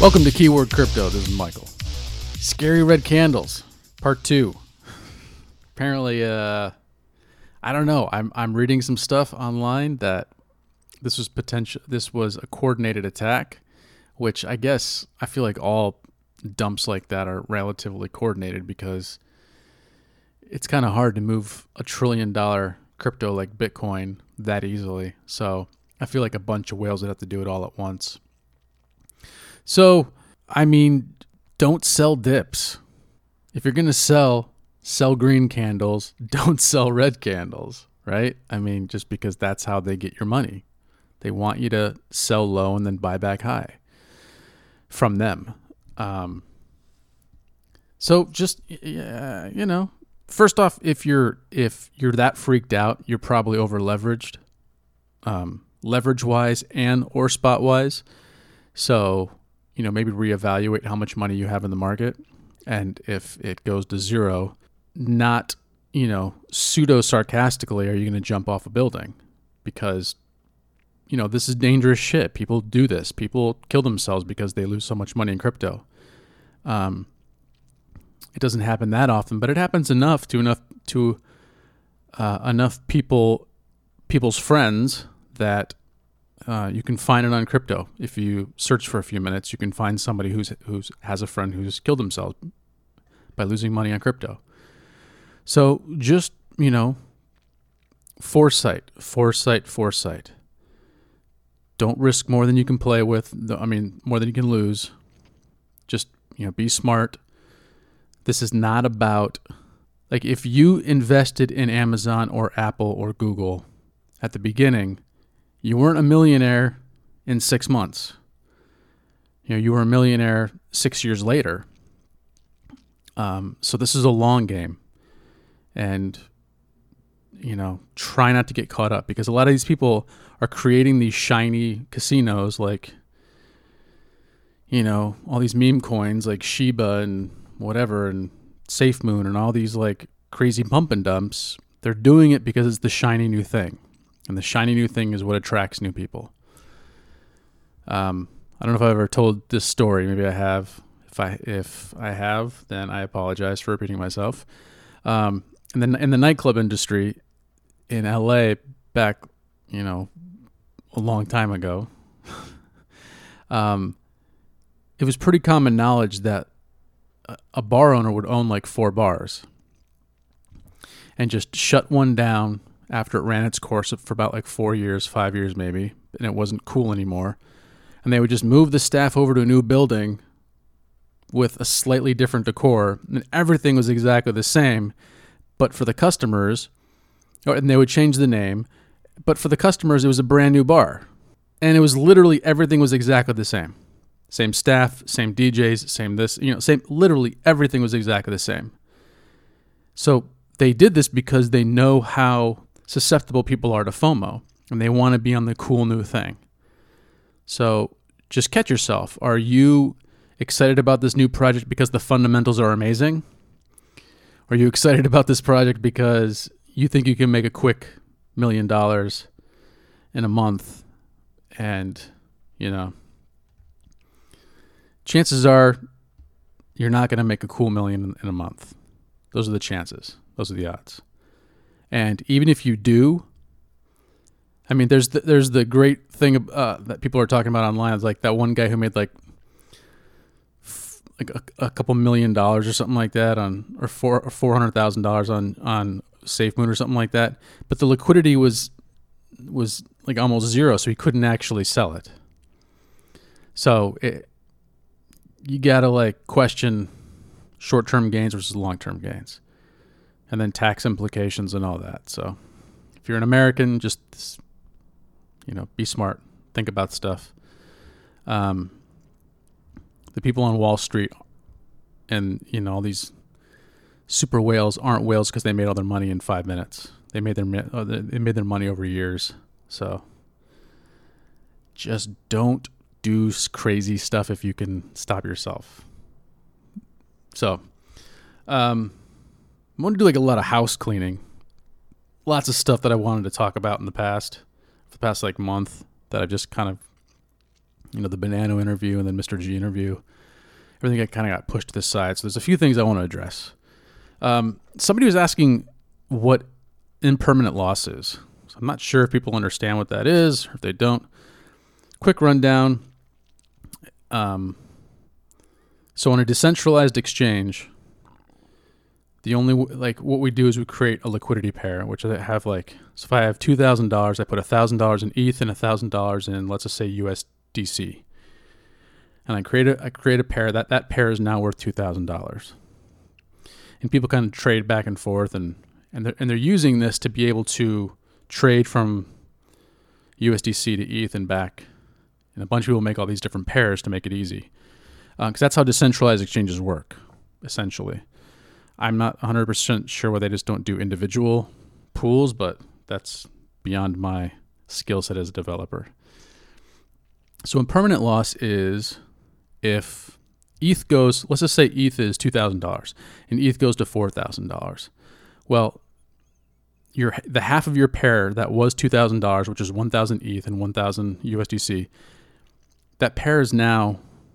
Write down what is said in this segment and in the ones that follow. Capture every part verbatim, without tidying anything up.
Welcome to Keyword Crypto. This is Michael. Scary red candles, part two. Apparently, uh, I don't know. I'm I'm reading some stuff online that this was potential. This was a coordinated attack, which I guess I feel like all dumps like that are relatively coordinated because it's kind of hard to move a trillion dollar crypto like Bitcoin that easily. So I feel like a bunch of whales would have to do it all at once. So, I mean, don't sell dips. If you're going to sell, sell green candles. Don't sell red candles, right? I mean, just because that's how they get your money. They want you to sell low and then buy back high from them. Um, so just, uh, you know, first off, if you're if you're that freaked out, you're probably over leveraged, um, leverage wise and or spot wise. So, you know, maybe reevaluate how much money you have in the market. And if it goes to zero, not, you know, pseudo sarcastically, are you going to jump off a building? Because, you know, this is dangerous shit. People do this. People kill themselves because they lose so much money in crypto. Um, it doesn't happen that often, but it happens enough to enough to uh, enough people, people's friends that uh, you can find it on crypto. If you search for a few minutes, you can find somebody who's who's has a friend who's killed themselves by losing money on crypto. So just, you know, foresight, foresight, foresight. Don't risk more than you can play with. I mean, more than you can lose. Just, you know, be smart. This is not about, like, if you invested in Amazon or Apple or Google at the beginning, you weren't a millionaire in six months. You know, you were a millionaire six years later. Um, so this is a long game. And, you know, try not to get caught up, because a lot of these people are creating these shiny casinos, like, you know, all these meme coins like Shiba and whatever and SafeMoon and all these like crazy pump and dumps. They're doing it because it's the shiny new thing. And the shiny new thing is what attracts new people. Um, I don't know if I've ever told this story. Maybe I have. If I if I have, then I apologize for repeating myself. Um, and then in the nightclub industry in L A back, you know, a long time ago, um, it was pretty common knowledge that a bar owner would own like four bars and just shut one down after it ran its course for about like four years, five years maybe, and it wasn't cool anymore. And they would just move the staff over to a new building with a slightly different decor, and everything was exactly the same. But for the customers, or, and they would change the name, but for the customers, it was a brand new bar. And it was literally everything was exactly the same. Same staff, same D Js, same this, you know, same, literally everything was exactly the same. So they did this because they know how susceptible people are to FOMO, and they want to be on the cool new thing. So just catch yourself. Are you excited about this new project because the fundamentals are amazing? Are you excited about this project because you think you can make a quick million dollars in a month? And, you know, chances are you're not going to make a cool million in a month. Those are the chances. Those are the odds. And even if you do, I mean, there's the, there's the great thing uh, that people are talking about online. It's like that one guy who made like f- like a, a couple million dollars or something like that on, or four or four hundred thousand dollars on on SafeMoon or something like that. But the liquidity was was like almost zero, so he couldn't actually sell it. So it, you gotta like question short-term gains versus long-term gains, and then tax implications and all that. So if you're an American, just, you know, be smart, think about stuff. Um, the people on Wall Street and, you know, all these super whales aren't whales because they made all their money in five minutes. They made their they made their money over years. So just don't do crazy stuff if you can stop yourself. So, um, I'm going to do like a lot of house cleaning. Lots of stuff that I wanted to talk about in the past, for the past like month, that I've just kind of you know, the Bonanno interview and then Mister G interview. Everything kind of got pushed to the side. So there's a few things I want to address. Um, somebody was asking what impermanent loss is. So I'm not sure if people understand what that is or if they don't. Quick rundown. Um, so on a decentralized exchange, the only, like what we do is we create a liquidity pair, which I have like, so if I have two thousand dollars, I put one thousand dollars in E T H and one thousand dollars in, let's just say U S D C. And I create a, I create a pair, that, that pair is now worth two thousand dollars. And people kind of trade back and forth, and, and, they're, and they're using this to be able to trade from U S D C to E T H and back. And a bunch of people make all these different pairs to make it easy. Because uh, that's how decentralized exchanges work, essentially. I'm not one hundred percent sure why they just don't do individual pools, but that's beyond my skill set as a developer. So impermanent loss is if E T H goes, let's just say E T H is two thousand dollars and E T H goes to four thousand dollars. Well, your the half of your pair that was two thousand dollars, which is one thousand E T H and one thousand U S D C, that pair is now,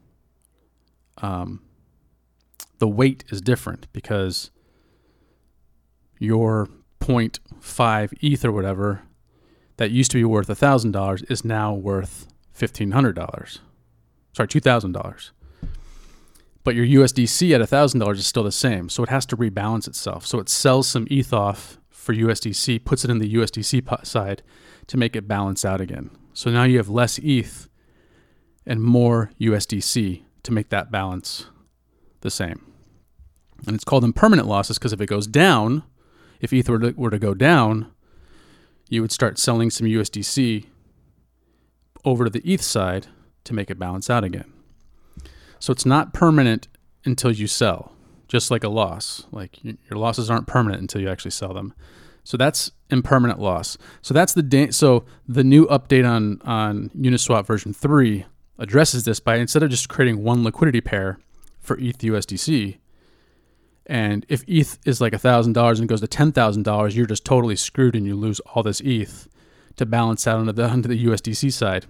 um, the weight is different because your zero point five E T H or whatever that used to be worth one thousand dollars is now worth fifteen hundred dollars. Sorry, two thousand dollars. But your U S D C at one thousand dollars is still the same, so it has to rebalance itself. So it sells some E T H off for U S D C, puts it in the U S D C side to make it balance out again. So now you have less E T H and more U S D C to make that balance the same. And it's called impermanent losses because if it goes down, if E T H were to, were to go down, you would start selling some U S D C over to the E T H side to make it balance out again. So it's not permanent until you sell, just like a loss. Like your losses aren't permanent until you actually sell them. So that's impermanent loss. So that's the da- so the new update on on Uniswap version three addresses this by, instead of just creating one liquidity pair for E T H U S D C, and if E T H is like one thousand dollars and goes to ten thousand dollars, you're just totally screwed and you lose all this E T H to balance out onto the, onto the U S D C side.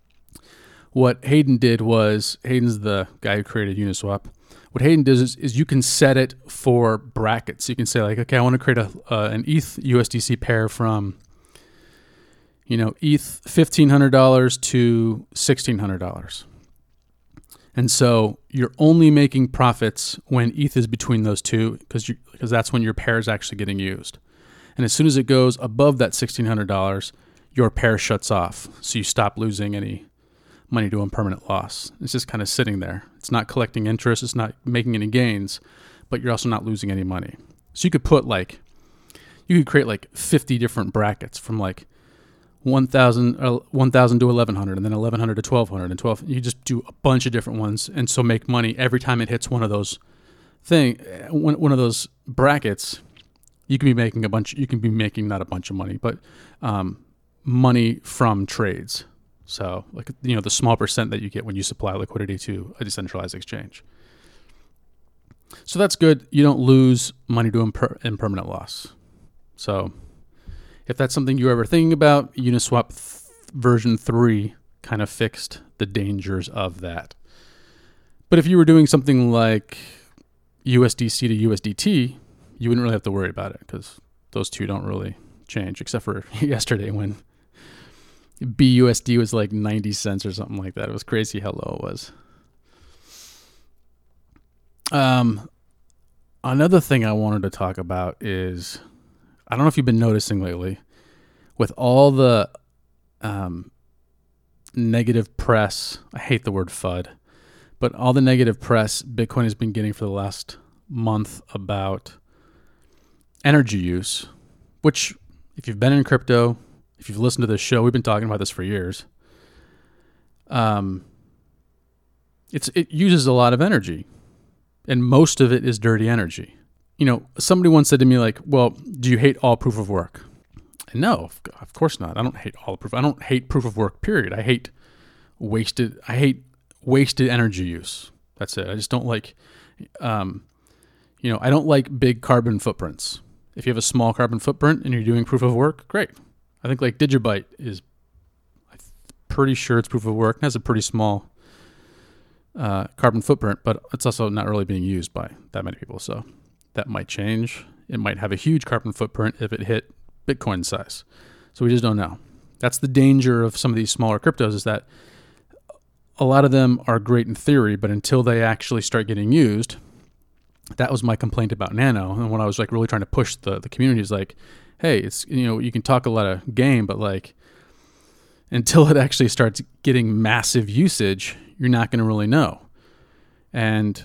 What Hayden did was, Hayden's the guy who created Uniswap. What Hayden does is, is you can set it for brackets. You can say like, okay, I want to create a uh, an E T H U S D C pair from, you know, E T H fifteen hundred dollars to sixteen hundred dollars. And so you're only making profits when E T H is between those two, because you because that's when your pair is actually getting used. And as soon as it goes above that sixteen hundred dollars, your pair shuts off. So you stop losing any money to impermanent loss. It's just kind of sitting there. It's not collecting interest. It's not making any gains, but you're also not losing any money. So you could put like, you could create like fifty different brackets from like one thousand, uh, one thousand to eleven hundred, and then eleven hundred to twelve hundred, and twelve. You just do a bunch of different ones, and so make money every time it hits one of those thing, one one of those brackets. You can be making a bunch. You can be making not a bunch of money, but um, money from trades. So, like, you know, the small percent that you get when you supply liquidity to a decentralized exchange. So that's good. You don't lose money to imper- impermanent loss. So if that's something you're ever thinking about, Uniswap th- version three kind of fixed the dangers of that. But if you were doing something like U S D C to U S D T, you wouldn't really have to worry about it because those two don't really change, except for yesterday when B U S D was like ninety cents or something like that. It was crazy how low it was. Um, another thing I wanted to talk about is, I don't know if you've been noticing lately, with all the um, negative press, I hate the word FUD, but all the negative press Bitcoin has been getting for the last month about energy use, which if you've been in crypto, if you've listened to this show, we've been talking about this for years. Um, it's it uses a lot of energy, and most of it is dirty energy. You know, somebody once said to me, like, well, do you hate all proof of work? And no, of course not. I don't hate all proof. I don't hate proof of work, period. I hate wasted, I hate wasted energy use. That's it. I just don't like, um, you know, I don't like big carbon footprints. If you have a small carbon footprint and you're doing proof of work, great. I think like Digibyte is pretty sure it's proof of work. It has a pretty small uh, carbon footprint, but it's also not really being used by that many people. So that might change. It might have a huge carbon footprint if it hit Bitcoin size. So we just don't know. That's the danger of some of these smaller cryptos, is that a lot of them are great in theory, but until they actually start getting used, that was my complaint about Nano. And when I was like really trying to push the, the community is like, hey, it's, you know, you can talk a lot of game, but like until it actually starts getting massive usage, you're not going to really know. And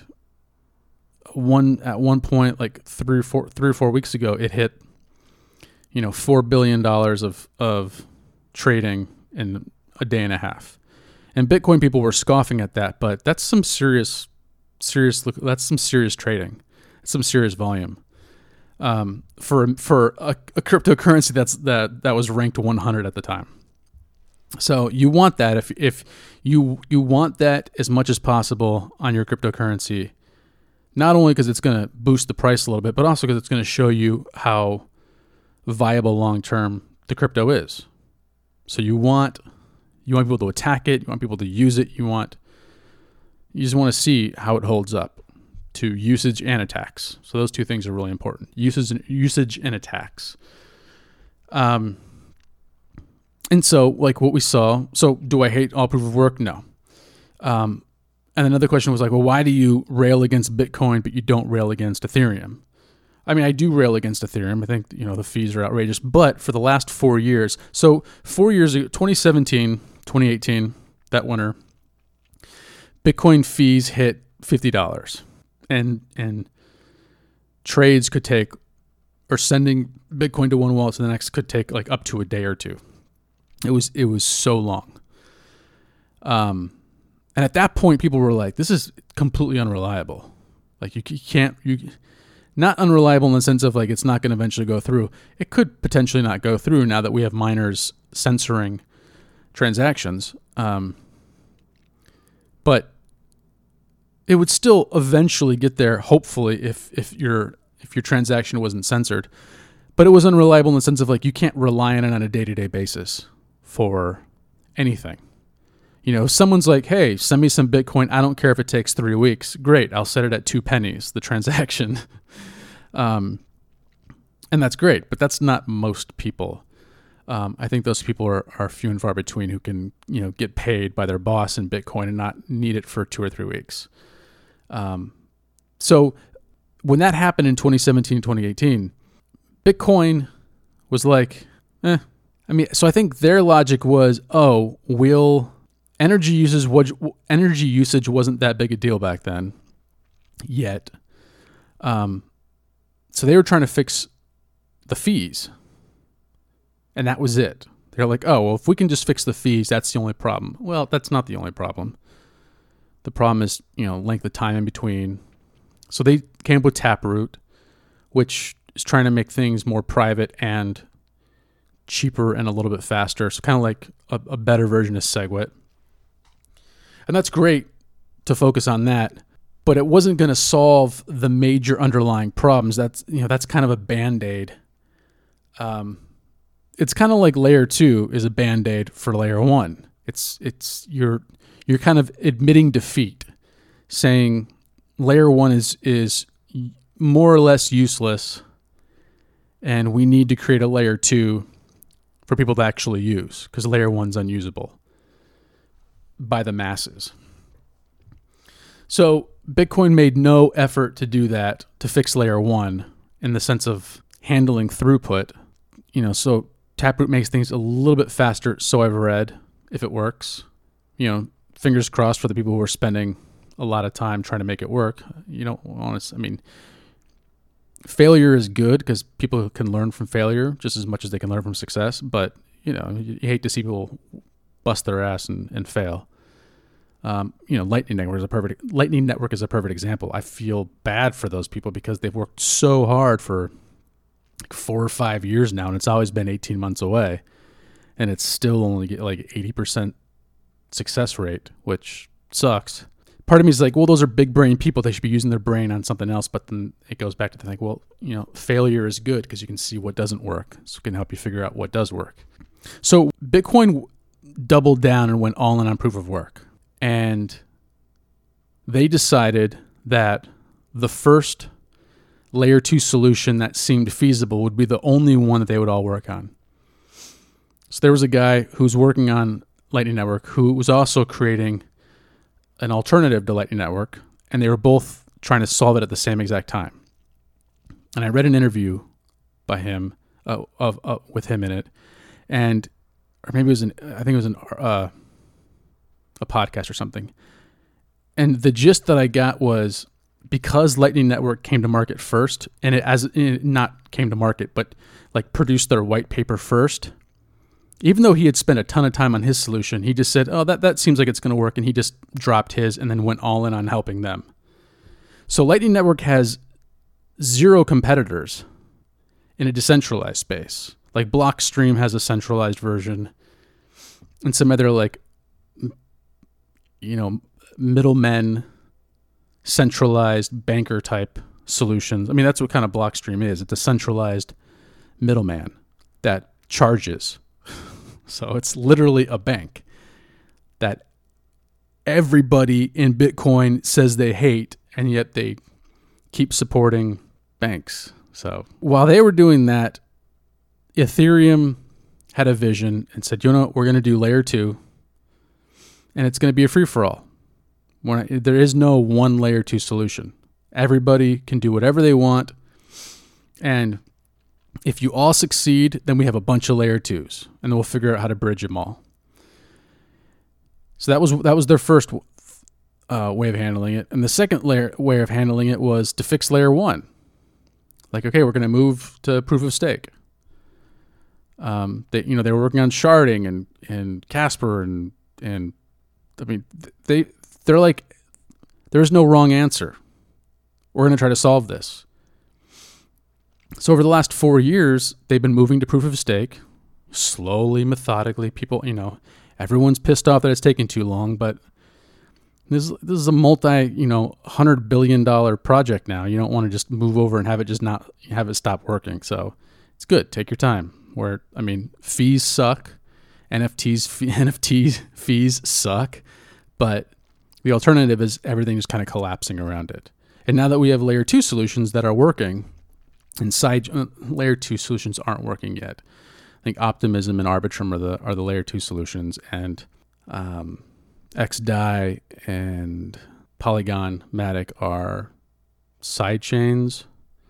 one at one point, like three or four, three or four weeks ago, it hit, you know, four billion dollars of, of trading in a day and a half. And Bitcoin people were scoffing at that, but that's some serious, serious, that's some serious trading. It's some serious volume. Um, for for a, a cryptocurrency that's that that was ranked one hundred at the time. So you want that if if you you want that as much as possible on your cryptocurrency, not only because it's going to boost the price a little bit, but also because it's going to show you how viable long term the crypto is. So you want you want people to attack it, you want people to use it, you want you just want to see how it holds up to usage and attacks. So those two things are really important. Usage and usage and attacks. Um and so like what we saw, so do I hate all proof of work? No. Um and another question was like, well, why do you rail against Bitcoin but you don't rail against Ethereum? I mean, I do rail against Ethereum. I think, you know, the fees are outrageous, but for the last four years, so four years ago, twenty seventeen, twenty eighteen, that winter, Bitcoin fees hit fifty dollars, and and trades could take, or sending Bitcoin to one wallet to the next could take like up to a day or two. It was it was so long. Um, and at that point, people were like, "This is completely unreliable. Like you, you can't you." Not unreliable in the sense of like it's not going to eventually go through. It could potentially not go through now that we have miners censoring transactions. Um, but it would still eventually get there, hopefully, if if your if your transaction wasn't censored. But it was unreliable in the sense of like you can't rely on it on a day-to-day basis for anything. You know, someone's like, hey, send me some Bitcoin. I don't care if it takes three weeks. Great. I'll set it at two pennies, the transaction. um, and that's great, but that's not most people. Um, I think those people are, are few and far between who can, you know, get paid by their boss in Bitcoin and not need it for two or three weeks. Um, so when that happened in twenty seventeen, twenty eighteen, Bitcoin was like, eh. I mean, so I think their logic was, oh, we'll... Energy usage was, energy usage wasn't that big a deal back then yet. Um, so they were trying to fix the fees. And that was it. They're like, oh, well, if we can just fix the fees, that's the only problem. Well, that's not the only problem. The problem is, you know, length of time in between. So they came up with Taproot, which is trying to make things more private and cheaper and a little bit faster. So kind of like a, a better version of SegWit. And that's great to focus on that, but it wasn't going to solve the major underlying problems. That's, you know, that's kind of a Band-Aid. Um, it's kind of like layer two is a Band-Aid for layer one. It's, it's, you're, you're kind of admitting defeat, saying layer one is, is more or less useless. And we need to create a layer two for people to actually use, because layer one's unusable by the masses. So Bitcoin made no effort to do that, to fix layer one in the sense of handling throughput. You know, so Taproot makes things a little bit faster, so I've read, if it works. You know, fingers crossed for the people who are spending a lot of time trying to make it work. You know, honest, I mean, failure is good because people can learn from failure just as much as they can learn from success. But, you know, you, you hate to see people bust their ass and, and fail. Um, you know, Lightning Network is a perfect Lightning Network is a perfect example. I feel bad for those people because they've worked so hard for like four or five years now, and it's always been eighteen months away, and it's still only get like eighty percent success rate, which sucks. Part of me is like, well, those are big brain people. They should be using their brain on something else. But then it goes back to the thing, well, you know, failure is good because you can see what doesn't work, so it can help you figure out what does work. So Bitcoin doubled down and went all in on proof of work. And they decided that the first layer two solution that seemed feasible would be the only one that they would all work on. So there was a guy who's working on Lightning Network who was also creating an alternative to Lightning Network, and they were both trying to solve it at the same exact time. And I read an interview by him, uh, of uh, with him in it, and or maybe it was an, I think it was an uh, a podcast or something. And the gist that I got was, because Lightning Network came to market first, and it as it not came to market, but like produced their white paper first. Even though he had spent a ton of time on his solution, he just said, "Oh, that that seems like it's going to work," and he just dropped his and then went all in on helping them. So Lightning Network has zero competitors in a decentralized space. Like Blockstream has a centralized version, and some other like, you know, middlemen, centralized banker type solutions. I mean, that's what kind of Blockstream is. It's a centralized middleman that charges. So it's literally a bank that everybody in Bitcoin says they hate, and yet they keep supporting banks. So while they were doing that, Ethereum had a vision and said, you know, we're going to do layer two, and it's going to be a free-for-all. There is no one layer two solution. Everybody can do whatever they want, and if you all succeed, then we have a bunch of layer twos, and then we'll figure out how to bridge them all. So that was that was their first uh, way of handling it, and the second layer way of handling it was to fix layer one. Like, okay, we're going to move to proof of stake. Um, they you know they were working on sharding and and Casper and and I mean they they're like, there's no wrong answer. We're going to try to solve this. So over the last four years, they've been moving to proof of stake, slowly, methodically. People, you know, everyone's pissed off that it's taking too long, but this, this is a multi, you know, one hundred billion dollars project now. You don't want to just move over and have it just not, have it stop working. So it's good. Take your time. Where, I mean, fees suck. N F Ts, fee, N F Ts fees suck. But the alternative is everything just kind of collapsing around it. And now that we have layer two solutions that are working, and side uh, layer two solutions aren't working yet. I think Optimism and Arbitrum are the are the layer two solutions, and um, X D A I and Polygon Matic are side chains,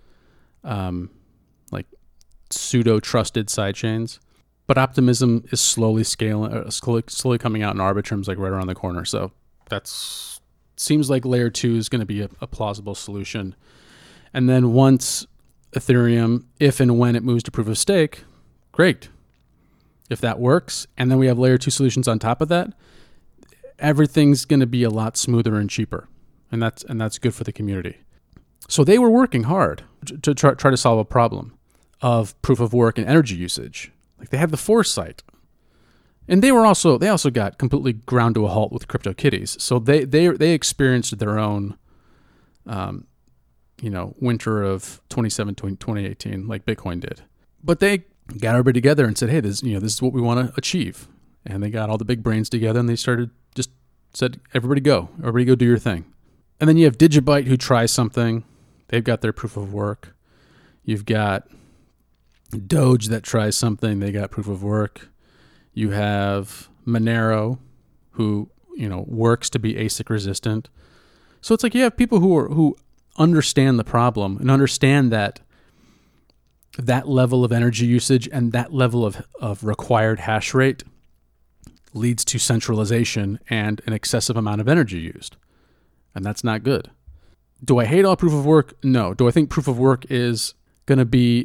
um, like pseudo trusted side chains. But Optimism is slowly scaling, uh, slowly, slowly coming out, and Arbitrum's like right around the corner. So that's seems like layer two is going to be a, a plausible solution. And then once Ethereum, if and when it moves to proof of stake, great. If that works, and then we have layer two solutions on top of that, everything's going to be a lot smoother and cheaper, and that's and that's good for the community. So they were working hard to try, try to solve a problem of proof of work and energy usage. Like, they had the foresight, and they were also they also got completely ground to a halt with CryptoKitties. So they they they experienced their own, um, you know, winter of twenty seventeen, twenty eighteen, like Bitcoin did. But they got everybody together and said, hey, this, you know, this is what we want to achieve. And they got all the big brains together, and they started just said, everybody go, everybody go do your thing. And then you have Digibyte, who tries something. They've got their proof of work. You've got Doge that tries something. They got proof of work. You have Monero, who, you know, works to be A S I C resistant. So it's like you have people who are, who understand the problem and understand that that level of energy usage and that level of, of required hash rate leads to centralization and an excessive amount of energy used. And that's not good. Do I hate all proof of work? No. Do I think proof of work is going to be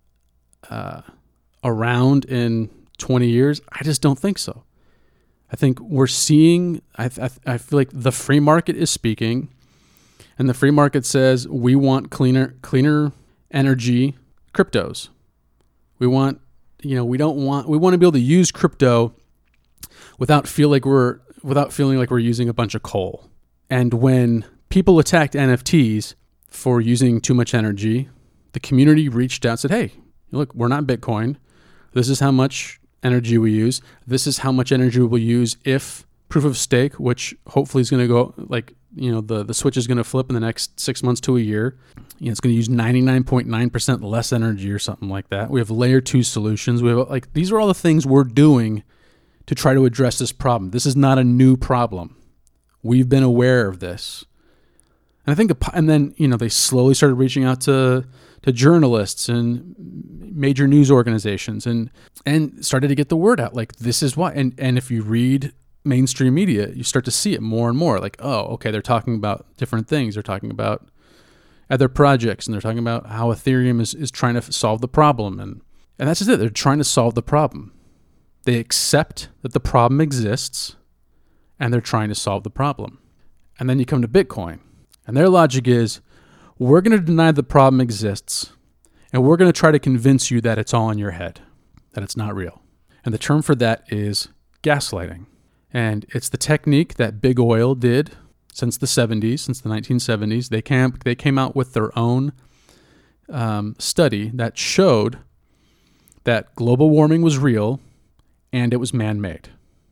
uh, around in twenty years? I just don't think so. I think we're seeing, I, I, I feel like the free market is speaking, and the free market says we want cleaner, cleaner energy cryptos. We want, you know, we don't want, we want to be able to use crypto without feel like we're, without feeling like we're using a bunch of coal. And when people attacked N F Ts for using too much energy, the community reached out and said, hey, look, we're not Bitcoin. This is how much energy we use. This is how much energy we'll use if proof of stake, which hopefully is going to go like, you know, the, the switch is going to flip in the next six months to a year. You know, it's going to use ninety-nine point nine percent less energy or something like that. We have layer two solutions. We have like, these are all the things we're doing to try to address this problem. This is not a new problem. We've been aware of this. And I think, and then, you know, they slowly started reaching out to, to journalists and major news organizations and, and started to get the word out. Like, this is why. And, and if you read mainstream media, you start to see it more and more. Like, oh, okay, they're talking about different things. They're talking about other projects, and they're talking about how Ethereum is, is trying to solve the problem. And, and that's just it. They're trying to solve the problem. They accept that the problem exists, and they're trying to solve the problem. And then you come to Bitcoin, and their logic is, we're going to deny the problem exists, and we're going to try to convince you that it's all in your head, that it's not real. And the term for that is gaslighting. And it's the technique that Big Oil did since the seventies, since the nineteen seventies. They came, they came out with their own um, study that showed that global warming was real and it was man-made.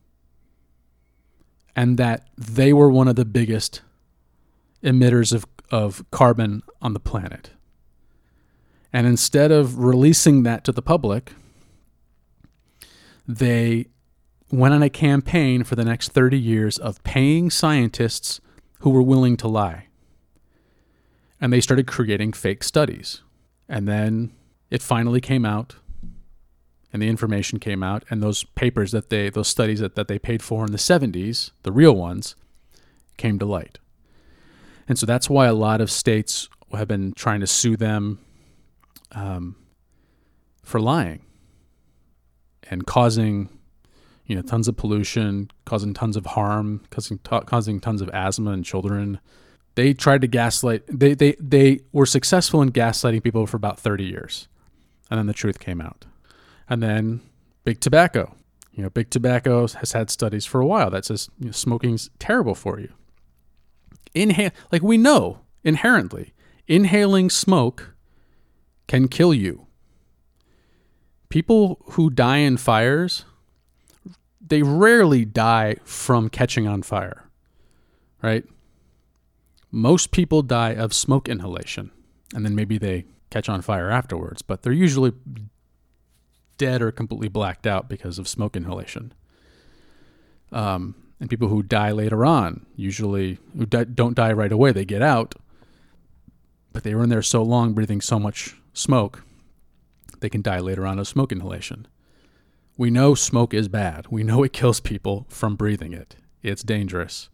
And that they were one of the biggest emitters of, of carbon on the planet. And instead of releasing that to the public, they went on a campaign for the next thirty years of paying scientists who were willing to lie. And they started creating fake studies. And then it finally came out, and the information came out, and those papers that they, those studies that, that they paid for in the seventies, the real ones, came to light. And so that's why a lot of states have been trying to sue them um, for lying and causing, you know, tons of pollution, causing tons of harm, causing t- causing tons of asthma in children. They tried to gaslight. They they they were successful in gaslighting people for about thirty years, and then the truth came out. And then big tobacco. You know, big tobacco has had studies for a while that says, you know, smoking's terrible for you. Inhale, like we know inherently, inhaling smoke can kill you. People who die in fires, they rarely die from catching on fire, right? Most people die of smoke inhalation, and then maybe they catch on fire afterwards, but they're usually dead or completely blacked out because of smoke inhalation. Um, and people who die later on, usually who di- don't die right away, they get out, but they were in there so long breathing so much smoke, they can die later on of smoke inhalation. We know smoke is bad. We know it kills people from breathing it. It's dangerous.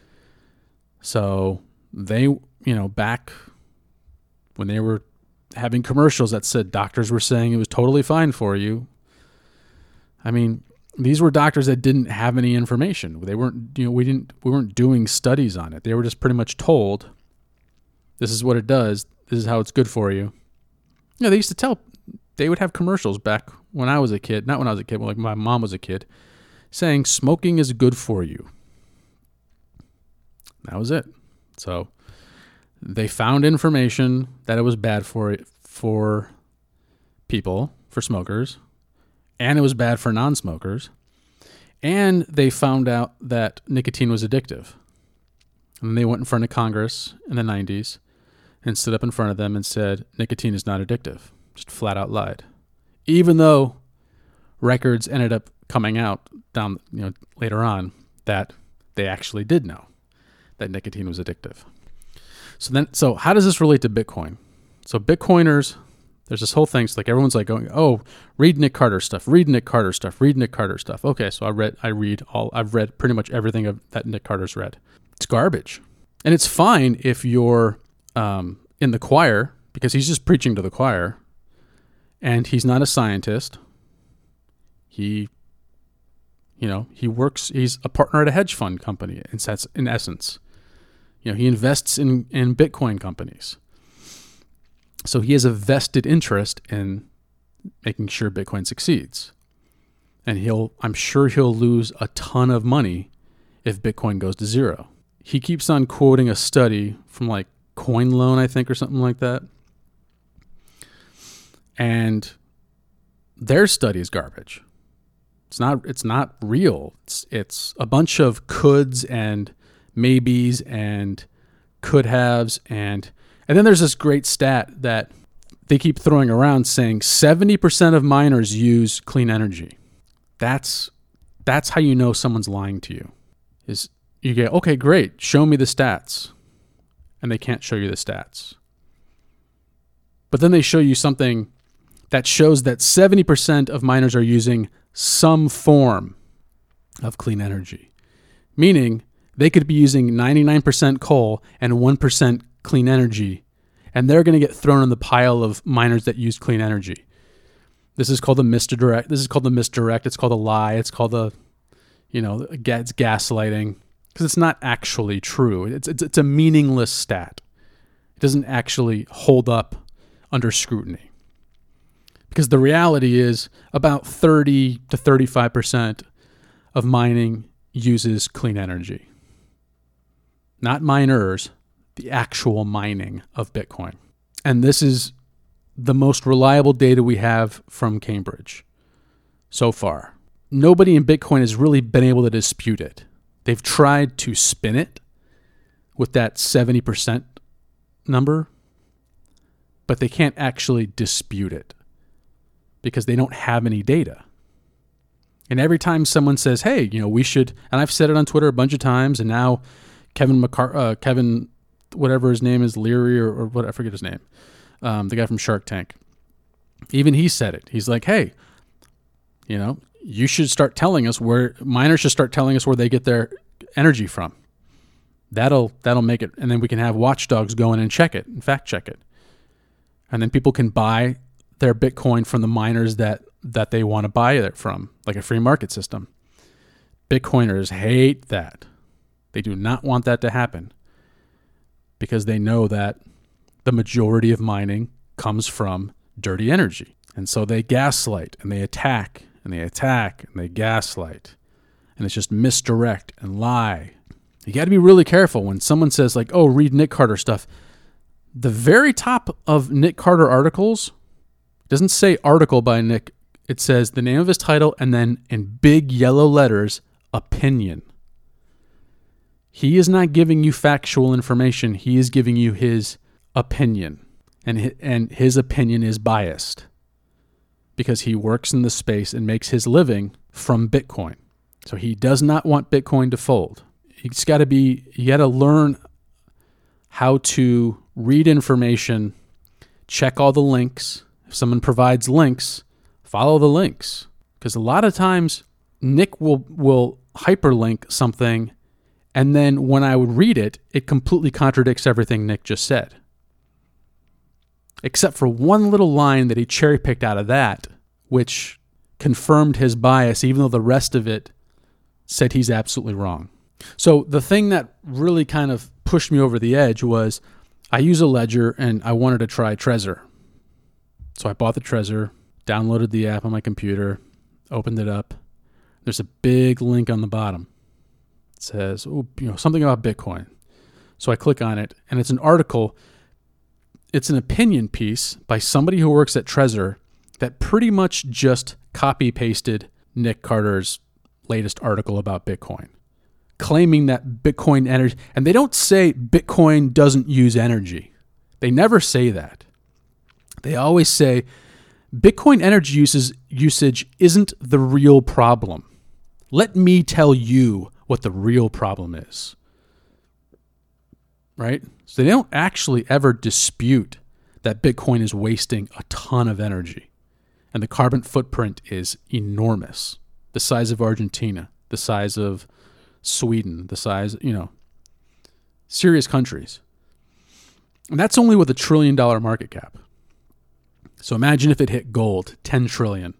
So they, you know, back when they were having commercials that said doctors were saying it was totally fine for you. I mean, these were doctors that didn't have any information. They weren't, you know, we didn't, we weren't doing studies on it. They were just pretty much told, this is what it does. This is how it's good for you. You know, they used to tell, they would have commercials back when I was a kid, not when I was a kid, but like my mom was a kid, saying smoking is good for you. That was it. So they found information that it was bad for for people, for smokers, and it was bad for non-smokers. And they found out that nicotine was addictive. And they went in front of Congress in the nineties and stood up in front of them and said, nicotine is not addictive. Just flat out lied. Even though records ended up coming out down, you know, later on that they actually did know that nicotine was addictive. So then, so how does this relate to Bitcoin? So Bitcoiners, there's this whole thing. It's like everyone's like going, "Oh, read Nick Carter stuff. Read Nick Carter stuff. Read Nick Carter stuff." Okay, so I read, I read all. I've read pretty much everything of, that Nick Carter's read. It's garbage, and it's fine if you're um, in the choir because he's just preaching to the choir, and he's not a scientist. He, you know, he works. He's a partner at a hedge fund company. In sense, in essence. You know, he invests in, in Bitcoin companies. So he has a vested interest in making sure Bitcoin succeeds. And he'll, I'm sure he'll lose a ton of money if Bitcoin goes to zero. He keeps on quoting a study from like CoinLoan, I think, or something like that. And their study is garbage. It's not it's not real. It's it's a bunch of coulds and maybes and could haves and and then there's this great stat that they keep throwing around saying seventy percent of miners use clean energy. That's that's how you know someone's lying to you. Is you get, okay, great, show me the stats. And they can't show you the stats. But then they show you something that shows that seventy percent of miners are using some form of clean energy. Meaning they could be using ninety-nine percent coal and one percent clean energy, and they're going to get thrown in the pile of miners that use clean energy. This is called a misdirect. This is called a misdirect. It's called a lie. It's called a, you know, it's gaslighting because it's not actually true. It's, it's it's a meaningless stat. It doesn't actually hold up under scrutiny. Because the reality is about thirty to thirty-five percent of mining uses clean energy. Not miners, the actual mining of Bitcoin. And this is the most reliable data we have from Cambridge so far. Nobody in Bitcoin has really been able to dispute it. They've tried to spin it with that seventy percent number, but they can't actually dispute it because they don't have any data. And every time someone says, hey, you know, we should, and I've said it on Twitter a bunch of times, and now Kevin McCar- uh, Kevin, whatever his name is, Leary or, or what, I forget his name, um, the guy from Shark Tank, even he said it. He's like, hey, you know, you should start telling us where, miners should start telling us where they get their energy from. That'll that'll make it, and then we can have watchdogs go in and check it, and fact check it. And then people can buy their Bitcoin from the miners that, that they want to buy it from, like a free market system. Bitcoiners hate that. They do not want that to happen because they know that the majority of mining comes from dirty energy. And so they gaslight and they attack and they attack and they gaslight. And it's just misdirect and lie. You got to be really careful when someone says like, oh, read Nick Carter stuff. The very top of Nick Carter articles doesn't say article by Nick. It says the name of his title and then in big yellow letters, opinion. He is not giving you factual information. He is giving you his opinion. And his, and his opinion is biased because he works in the space and makes his living from Bitcoin. So he does not want Bitcoin to fold. He's got to be, you got to learn how to read information, check all the links. If someone provides links, follow the links. Because a lot of times Nick will, will hyperlink something, and then when I would read it, it completely contradicts everything Nick just said. Except for one little line that he cherry-picked out of that, which confirmed his bias, even though the rest of it said he's absolutely wrong. So the thing that really kind of pushed me over the edge was I use a ledger and I wanted to try Trezor. So I bought the Trezor, downloaded the app on my computer, opened it up. There's a big link on the bottom. It says, oh, you know, something about Bitcoin. So I click on it, and it's an article. It's an opinion piece by somebody who works at Trezor that pretty much just copy-pasted Nick Carter's latest article about Bitcoin, claiming that Bitcoin energy, and they don't say Bitcoin doesn't use energy. They never say that. They always say Bitcoin energy uses, usage isn't the real problem. Let me tell you what the real problem is. Right? So they don't actually ever dispute that Bitcoin is wasting a ton of energy. And the carbon footprint is enormous. The size of Argentina, the size of Sweden, the size, you know, serious countries. And that's only with a trillion dollar market cap. So imagine if it hit gold, ten trillion.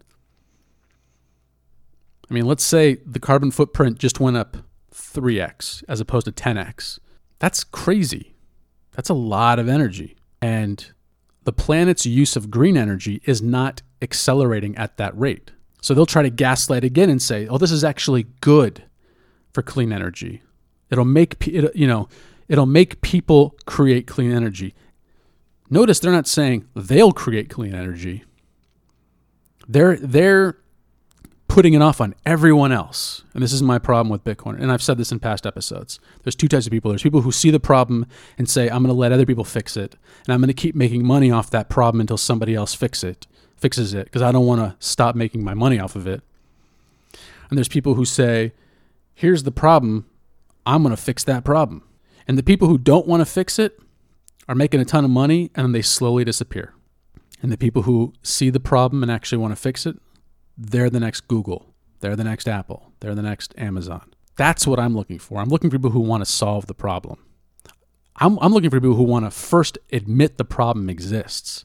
I mean, let's say the carbon footprint just went up three x as opposed to ten x. That's crazy. That's a lot of energy. And the planet's use of green energy is not accelerating at that rate. So they'll try to gaslight again and say, oh, this is actually good for clean energy. It'll make, it, you know, it'll make people create clean energy. Notice they're not saying they'll create clean energy. They're, they're putting it off on everyone else. And this is my problem with Bitcoin. And I've said this in past episodes. There's two types of people. There's people who see the problem and say, I'm going to let other people fix it. And I'm going to keep making money off that problem until somebody else fix it, fixes it, because I don't want to stop making my money off of it. And there's people who say, here's the problem. I'm going to fix that problem. And the people who don't want to fix it are making a ton of money, and then they slowly disappear. And the people who see the problem and actually want to fix it, they're the next Google. They're the next Apple. They're the next Amazon. That's what I'm looking for. I'm looking for people who want to solve the problem. I'm, I'm looking for people who want to first admit the problem exists.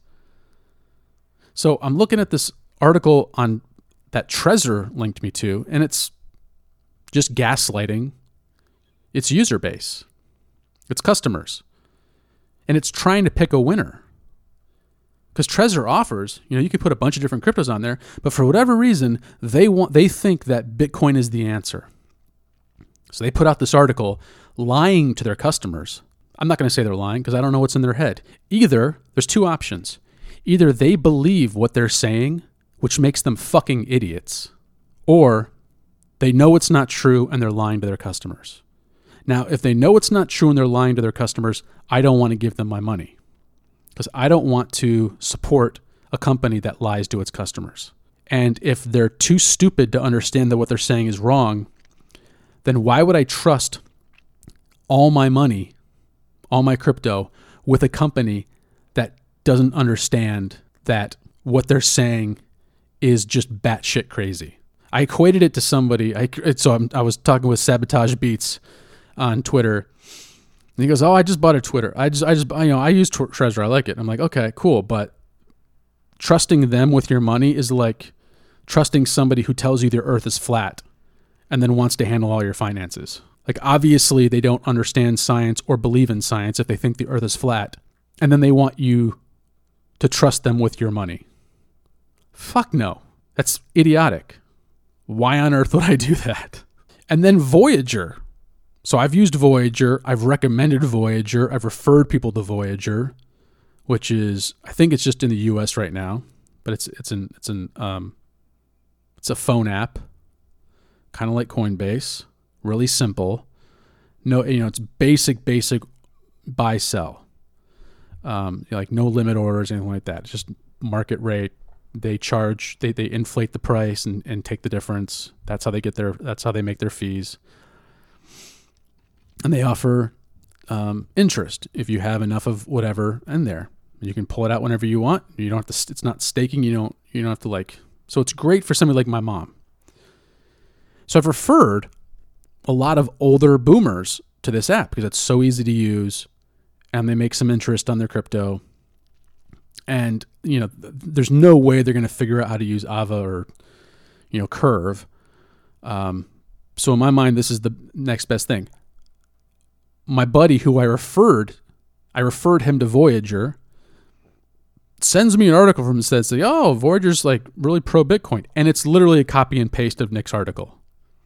So I'm looking at this article on that Trezor linked me to, and it's just gaslighting its user base, its customers, and it's trying to pick a winner. Because Trezor offers, you know, you could put a bunch of different cryptos on there, but for whatever reason, they want they think that Bitcoin is the answer. So they put out this article lying to their customers. I'm not going to say they're lying because I don't know what's in their head. Either, there's two options. Either they believe what they're saying, which makes them fucking idiots, or they know it's not true and they're lying to their customers. Now, if they know it's not true and they're lying to their customers, I don't want to give them my money. Because I don't want to support a company that lies to its customers. And if they're too stupid to understand that what they're saying is wrong, then why would I trust all my money, all my crypto, with a company that doesn't understand that what they're saying is just batshit crazy? I equated it to somebody. I, so I'm, I was talking with Sabotage Beats on Twitter. And he goes, "Oh, I just bought a Twitter. I just, I just, you know, I use Trezor. I like it." I'm like, "Okay, cool." But trusting them with your money is like trusting somebody who tells you the earth is flat and then wants to handle all your finances. Like, obviously, they don't understand science or believe in science if they think the earth is flat. And then they want you to trust them with your money. Fuck no. That's idiotic. Why on earth would I do that? And then Voyager. So I've used Voyager, I've recommended Voyager, I've referred people to Voyager, which is, I think it's just in the U S right now, but it's it's an it's an um it's a phone app, kind of like Coinbase, really simple. No, you know, it's basic basic buy sell, um, like no limit orders, anything like that. It's just market rate. They charge, they they inflate the price and and take the difference. That's how they get their. That's how they make their fees. And they offer um, interest if you have enough of whatever in there. You can pull it out whenever you want. You don't have to. It's not staking. You don't. You don't have to like. So it's great for somebody like my mom. So I've referred a lot of older boomers to this app because it's so easy to use, and they make some interest on their crypto. And you know, there's no way they're going to figure out how to use Ava or, you know, Curve. Um, so in my mind, this is the next best thing. My buddy who I referred, I referred him to Voyager, sends me an article from him that says, oh, Voyager's like really pro Bitcoin. And it's literally a copy and paste of Nick's article.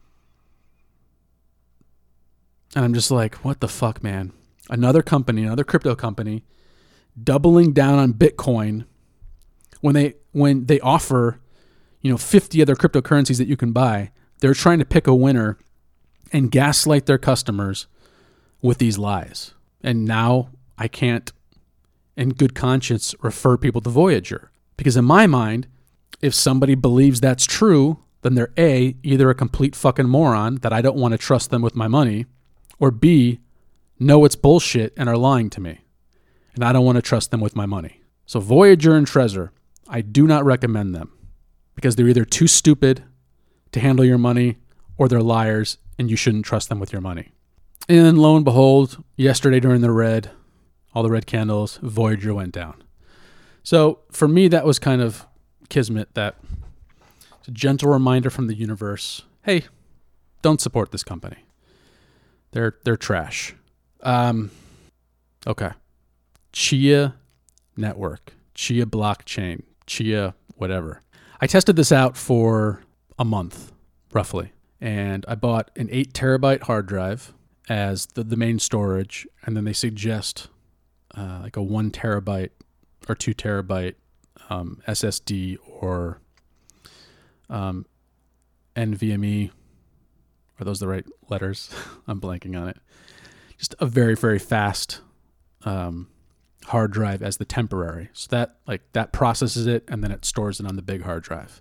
And I'm just like, what the fuck, man? Another company, another crypto company, doubling down on Bitcoin when they when they offer, you know, fifty other cryptocurrencies that you can buy. They're trying to pick a winner and gaslight their customers with these lies. And now I can't, in good conscience, refer people to Voyager. Because in my mind, if somebody believes that's true, then they're A, either a complete fucking moron that I don't want to trust them with my money, or B, know it's bullshit and are lying to me. And I don't want to trust them with my money. So Voyager and Trezor, I do not recommend them because they're either too stupid to handle your money or they're liars and you shouldn't trust them with your money. And lo and behold, yesterday during the red, all the red candles, Voyager went down. So for me, that was kind of kismet. That it's a gentle reminder from the universe. Hey, don't support this company. They're they're trash. Um, okay. Chia Network, Chia Blockchain, Chia whatever. I tested this out for a month, roughly. And I bought an eight terabyte hard drive as the, the main storage, and then they suggest uh, like a one terabyte or two terabyte um, S S D or um, NVMe. Are those the right letters? I'm blanking on it. Just a very, very fast um, hard drive as the temporary. So that like that processes it and then it stores it on the big hard drive.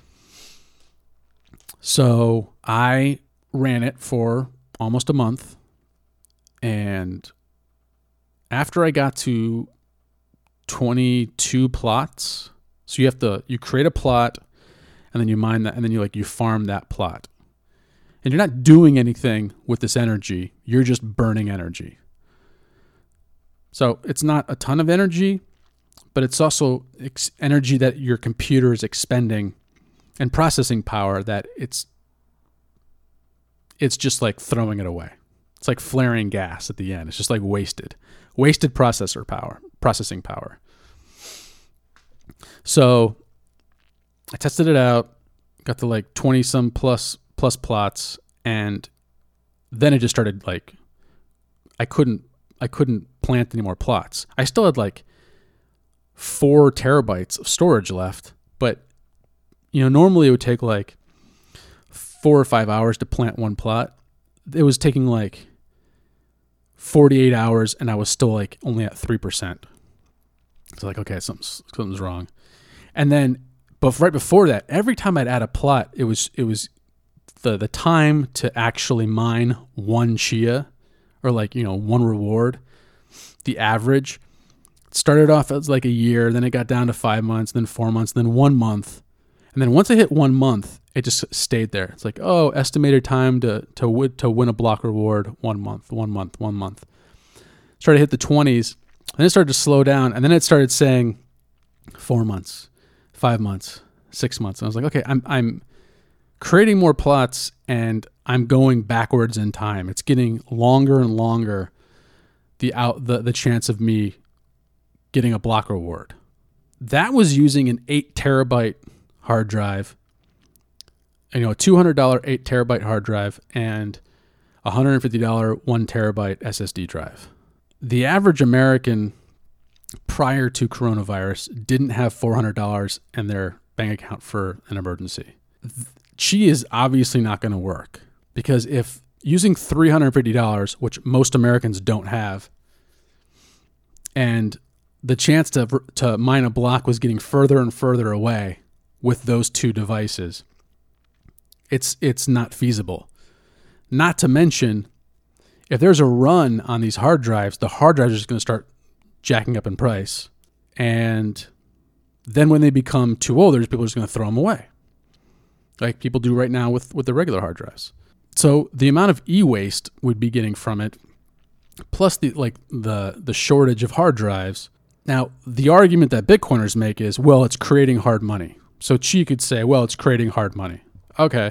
So I ran it for almost a month. And after I got to twenty-two plots, so you have to, you create a plot and then you mine that and then you like, you farm that plot. And you're not doing anything with this energy. You're just burning energy. So it's not a ton of energy, but it's also ex- energy that your computer is expending and processing power that it's it's just like throwing it away. It's like flaring gas at the end. It's just like wasted. Wasted processor power, processing power. So I tested it out, got to like twenty some plus plus plots, and then it just started like I couldn't I couldn't plant any more plots. I still had like four terabytes of storage left, but you know, normally it would take like four or five hours to plant one plot. It was taking like forty-eight hours, and I was still like only at three percent. So like, okay, something's something's wrong. And then, but right before that, every time I'd add a plot, it was it was the the time to actually mine one Chia, or like, you know, one reward. The average started off as like a year, then it got down to five months, then four months, then one month. And then once I hit one month, it just stayed there. It's like, oh, estimated time to to win, to win a block reward, one month, one month, one month. Started to hit the twenties, and then it started to slow down, and then it started saying four months, five months, six months. And I was like, okay, I'm I'm creating more plots, and I'm going backwards in time. It's getting longer and longer, the out the, the chance of me getting a block reward. That was using an eight terabyte hard drive, you know, a two hundred dollars eight terabyte hard drive and a one hundred fifty dollars one terabyte S S D drive. The average American prior to coronavirus didn't have four hundred dollars in their bank account for an emergency. Qi is obviously not going to work, because if using three hundred fifty dollars, which most Americans don't have, and the chance to to mine a block was getting further and further away with those two devices, it's it's not feasible. Not to mention, if there's a run on these hard drives, the hard drives are just going to start jacking up in price. And then when they become too old, there's people are just going to throw them away, like people do right now with, with the regular hard drives. So the amount of e-waste we'd be getting from it, plus the like the the shortage of hard drives. Now, the argument that Bitcoiners make is, well, it's creating hard money. So Qi could say, well, it's creating hard money. Okay.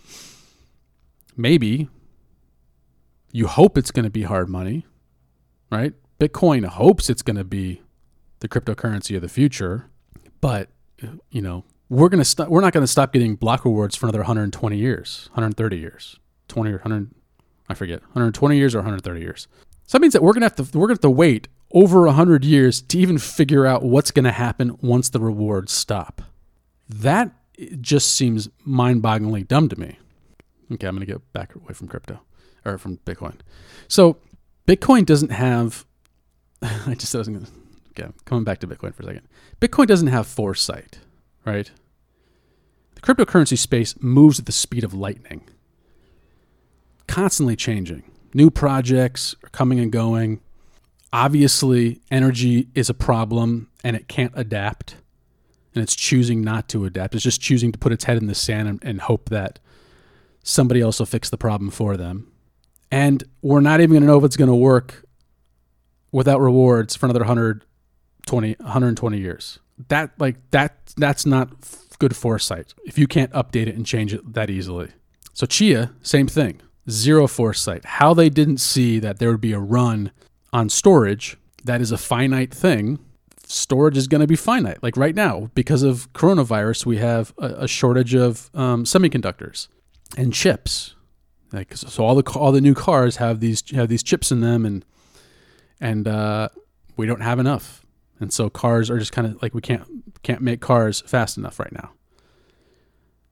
Maybe. You hope it's going to be hard money, right? Bitcoin hopes it's going to be the cryptocurrency of the future, but you know, we're going to st- we're not going to stop getting block rewards for another one hundred twenty years, one hundred thirty years, twenty or one hundred, I forget, one hundred twenty years or one hundred thirty years. So that means that we're going to have to we're going to have to wait over one hundred years to even figure out what's going to happen once the rewards stop. That just seems mind-bogglingly dumb to me. Okay, I'm going to get back away from crypto, or from Bitcoin. So Bitcoin doesn't have, I just wasn't going to, okay, coming back to Bitcoin for a second. Bitcoin doesn't have foresight, right? The cryptocurrency space moves at the speed of lightning, constantly changing. New projects are coming and going. Obviously, energy is a problem and it can't adapt, and it's choosing not to adapt. It's just choosing to put its head in the sand and, and hope that somebody else will fix the problem for them. And we're not even going to know if it's going to work without rewards for another one hundred twenty, one hundred twenty years. That like that that's not good foresight if you can't update it and change it that easily. So Chia, same thing. Zero foresight. How they didn't see that there would be a run on storage that is a finite thing. Storage is going to be finite. Like right now, because of coronavirus, we have a, a shortage of um, semiconductors and chips. Like so, all the all the new cars have these have these chips in them, and and uh, we don't have enough. And so cars are just kind of like we can't can't make cars fast enough right now.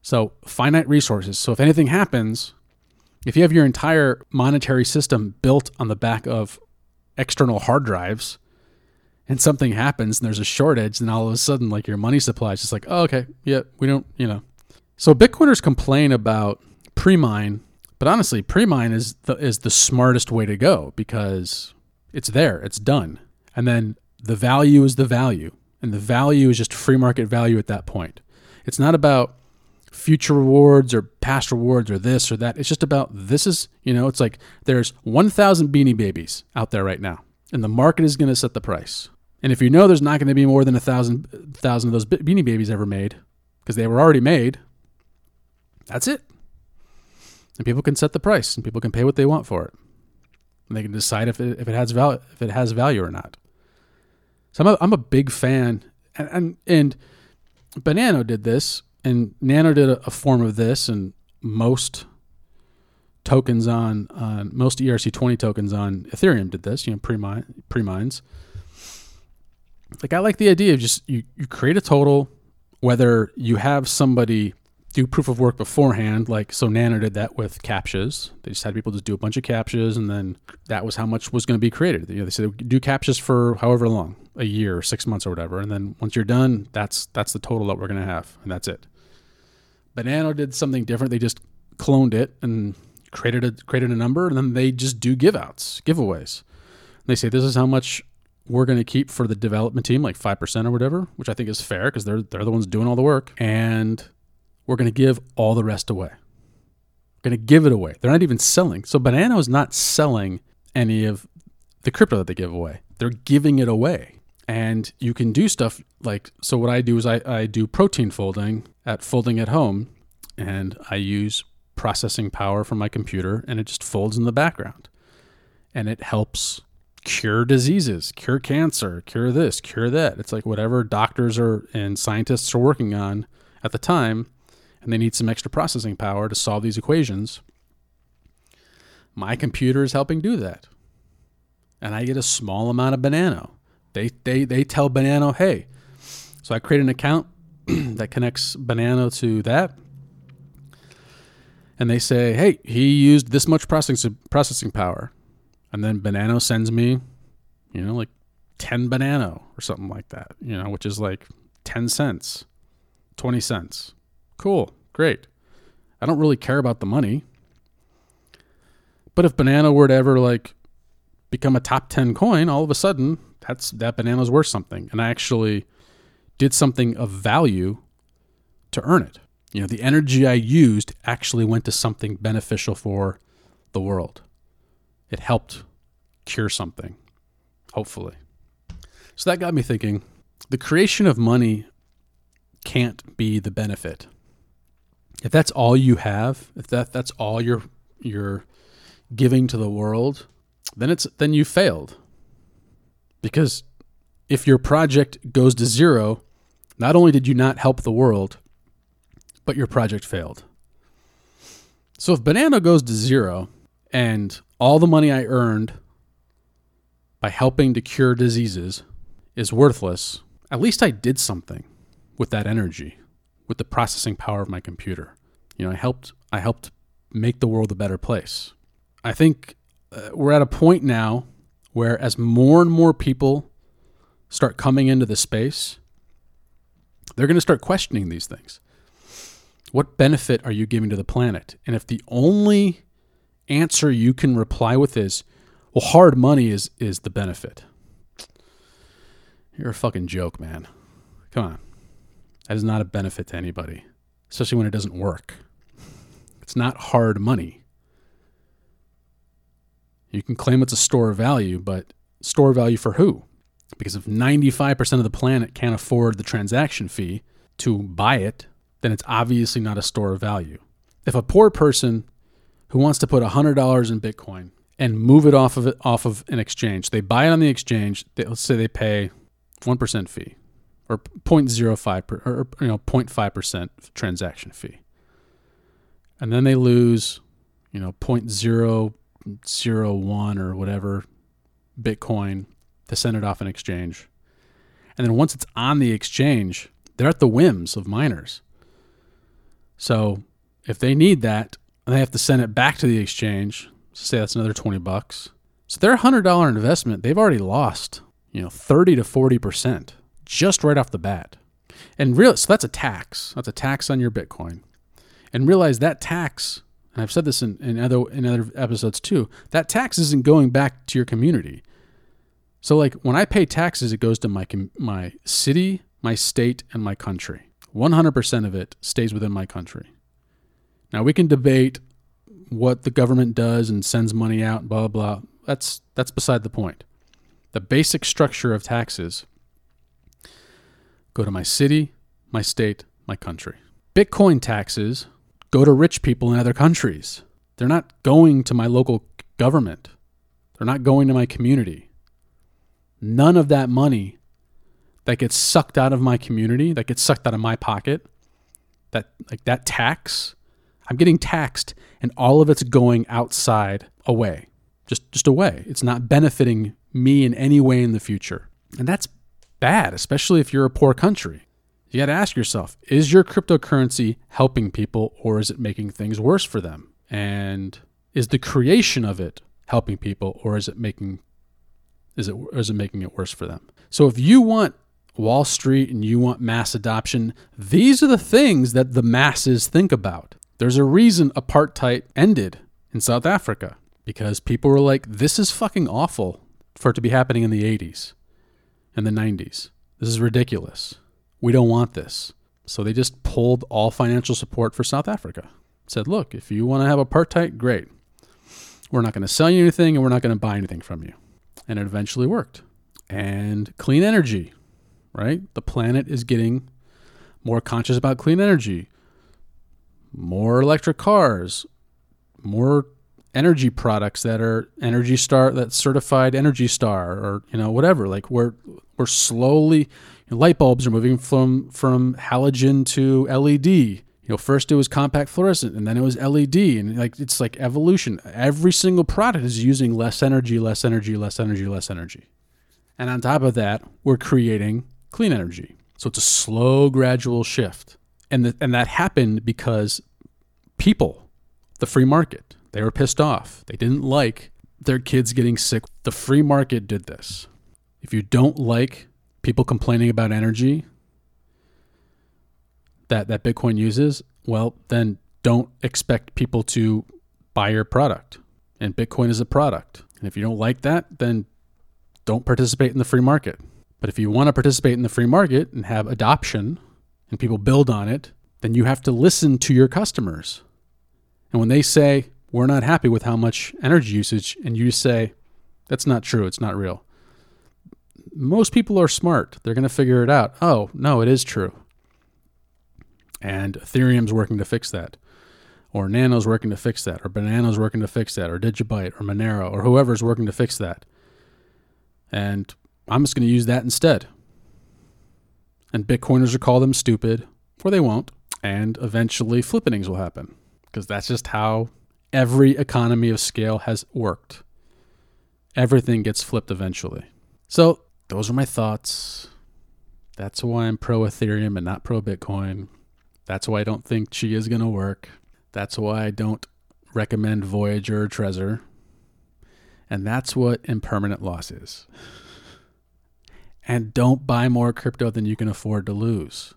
So finite resources. So if anything happens, if you have your entire monetary system built on the back of external hard drives and something happens and there's a shortage, then all of a sudden like your money supply is just like, oh, okay, yeah, we don't, you know. So Bitcoiners complain about pre-mine, but honestly, pre-mine is the, is the smartest way to go because it's there, it's done. And then the value is the value. And the value is just free market value at that point. It's not about future rewards or past rewards or this or that. It's just about this is, you know, it's like there's one thousand Beanie Babies out there right now, and the market is going to set the price. And if you know there's not going to be more than a thousand, thousand of those Beanie Babies ever made because they were already made, that's it. And people can set the price and people can pay what they want for it. And they can decide if it, if it has value, if it has value or not. So I'm a, I'm a big fan, and, and and Banano did this, and Nano did a, a form of this, and most tokens on, on most E R C twenty tokens on Ethereum did this, you know, pre-mine, pre-mines. Like I like the idea of just, you, you create a total, whether you have somebody do proof of work beforehand, like, so Nano did that with CAPTCHAs. They just had people just do a bunch of CAPTCHAs, and then that was how much was going to be created. You know, they said do CAPTCHAs for however long, a year or six months or whatever, and then once you're done, that's that's the total that we're going to have, and that's it. Banano did something different. They just cloned it and created a created a number, and then they just do give outs, giveaways. And they say this is how much we're going to keep for the development team, like five percent or whatever, which I think is fair because they're they're the ones doing all the work, and we're going to give all the rest away. We're going to give it away. They're not even selling. So Banano is not selling any of the crypto that they give away. They're giving it away. And you can do stuff like, so what I do is I, I do protein folding at Folding at Home, and I use processing power from my computer, and it just folds in the background. And it helps cure diseases, cure cancer, cure this, cure that. It's like whatever doctors are and scientists are working on at the time, and they need some extra processing power to solve these equations. My computer is helping do that. And I get a small amount of Banano. They they they tell Banano, hey, so I create an account that connects Banano to that. And they say, hey, he used this much processing processing power. And then Banano sends me, you know, like ten Banano or something like that, you know, which is like ten cents, twenty cents. Cool, great. I don't really care about the money. But if Banano were to ever like become a top ten coin, all of a sudden that's that Banano's worth something. And I actually did something of value to earn it. You know, the energy I used actually went to something beneficial for the world. It helped cure something, hopefully. So that got me thinking, the creation of money can't be the benefit. If that's all you have, if that that's all you're you're giving to the world, then it's then you failed. Because if your project goes to zero, not only did you not help the world, but your project failed. So if Banano goes to zero and all the money I earned by helping to cure diseases is worthless, at least I did something with that energy, with the processing power of my computer. You know, I helped I helped make the world a better place. I think uh, we're at a point now where as more and more people start coming into the space, they're going to start questioning these things. What benefit are you giving to the planet? And if the only answer you can reply with is, well, hard money is is the benefit, you're a fucking joke, man. Come on. That is not a benefit to anybody, especially when it doesn't work. It's not hard money. You can claim it's a store of value, but store of value for who? Because if ninety-five percent of the planet can't afford the transaction fee to buy it, then it's obviously not a store of value. If a poor person who wants to put one hundred dollars in Bitcoin and move it off of it off of an exchange, they buy it on the exchange, they, let's say they pay one percent fee or zero point zero five per, or you know zero point five percent transaction fee. And then they lose, you know, zero point zero zero one or whatever Bitcoin to send it off an exchange. And then once it's on the exchange, they're at the whims of miners. So if they need that and they have to send it back to the exchange, say that's another twenty bucks. So their one hundred dollars investment, they've already lost, you know, thirty to forty percent just right off the bat. And real, so that's a tax. That's a tax on your Bitcoin. And realize that tax, and I've said this in, in other in other episodes too, that tax isn't going back to your community. So like when I pay taxes, it goes to my my city, my state, and my country. one hundred percent of it stays within my country. Now we can debate what the government does and sends money out, blah, blah. That's that's beside the point. The basic structure of taxes go to my city, my state, my country. Bitcoin taxes go to rich people in other countries. They're not going to my local government. They're not going to my community. None of that money that gets sucked out of my community, that gets sucked out of my pocket, that like that tax, I'm getting taxed and all of it's going outside away, just, just away. It's not benefiting me in any way in the future. And that's bad, especially if you're a poor country. You got to ask yourself, is your cryptocurrency helping people or is it making things worse for them? And is the creation of it helping people or is it making is it or is it making it worse for them? So if you want Wall Street and you want mass adoption, these are the things that the masses think about. There's a reason apartheid ended in South Africa because people were like, this is fucking awful for it to be happening in the eighties and the nineties. This is ridiculous. We don't want this. So they just pulled all financial support for South Africa. Said, look, if you want to have apartheid, great. We're not going to sell you anything and we're not going to buy anything from you. And it eventually worked. And clean energy, right? The planet is getting more conscious about clean energy. More electric cars, more energy products that are Energy Star, that's certified Energy Star, or you know whatever. Like we're we're slowly, you know, light bulbs are moving from from halogen to L E D. You know, first it was compact fluorescent, and then it was L E D, and like it's like evolution. Every single product is using less energy, less energy, less energy, less energy, and on top of that, we're creating clean energy. So it's a slow, gradual shift. And the, and that happened because people, the free market, they were pissed off. They didn't like their kids getting sick. The free market did this. If you don't like people complaining about energy that, that Bitcoin uses, well, then don't expect people to buy your product. And Bitcoin is a product. And if you don't like that, then don't participate in the free market. But if you want to participate in the free market and have adoption, and people build on it, then you have to listen to your customers. And when they say, we're not happy with how much energy usage, and you say, that's not true, it's not real. Most people are smart. They're going to figure it out. Oh, no, it is true. And Ethereum's working to fix that. Or Nano's working to fix that. Or Banano's working to fix that. Or Digibyte or Monero or whoever's working to fix that. And I'm just going to use that instead. And Bitcoiners will call them stupid, or they won't. And eventually flippenings will happen because that's just how every economy of scale has worked. Everything gets flipped eventually. So those are my thoughts. That's why I'm pro Ethereum and not pro Bitcoin. That's why I don't think Chi is going to work. That's why I don't recommend Voyager or Trezor. And that's what impermanent loss is. And don't buy more crypto than you can afford to lose.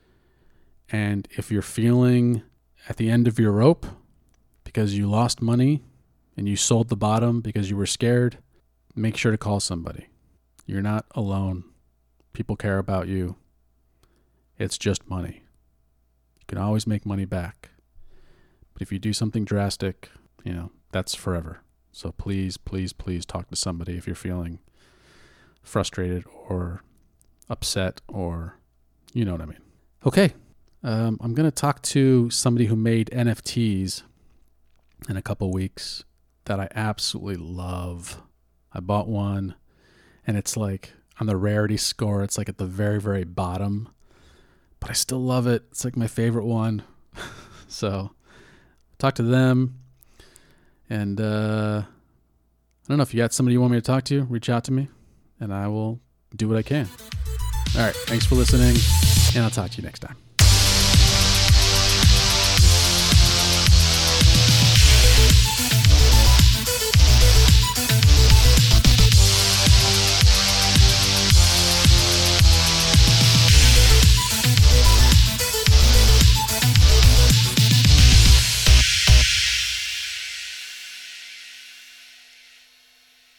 And if you're feeling at the end of your rope because you lost money and you sold the bottom because you were scared, make sure to call somebody. You're not alone. People care about you. It's just money. You can always make money back. But if you do something drastic, you know, that's forever. So please, please, please talk to somebody if you're feeling frustrated or upset or you know what I mean. Okay. Um, I'm going to talk to somebody who made N F Ts in a couple weeks that I absolutely love. I bought one and it's like on the rarity score, it's like at the very, very bottom, but I still love it. It's like my favorite one. So talk to them and, uh, I don't know if you got somebody you want me to talk to, reach out to me and I will do what I can. All right. Thanks for listening and I'll talk to you next time.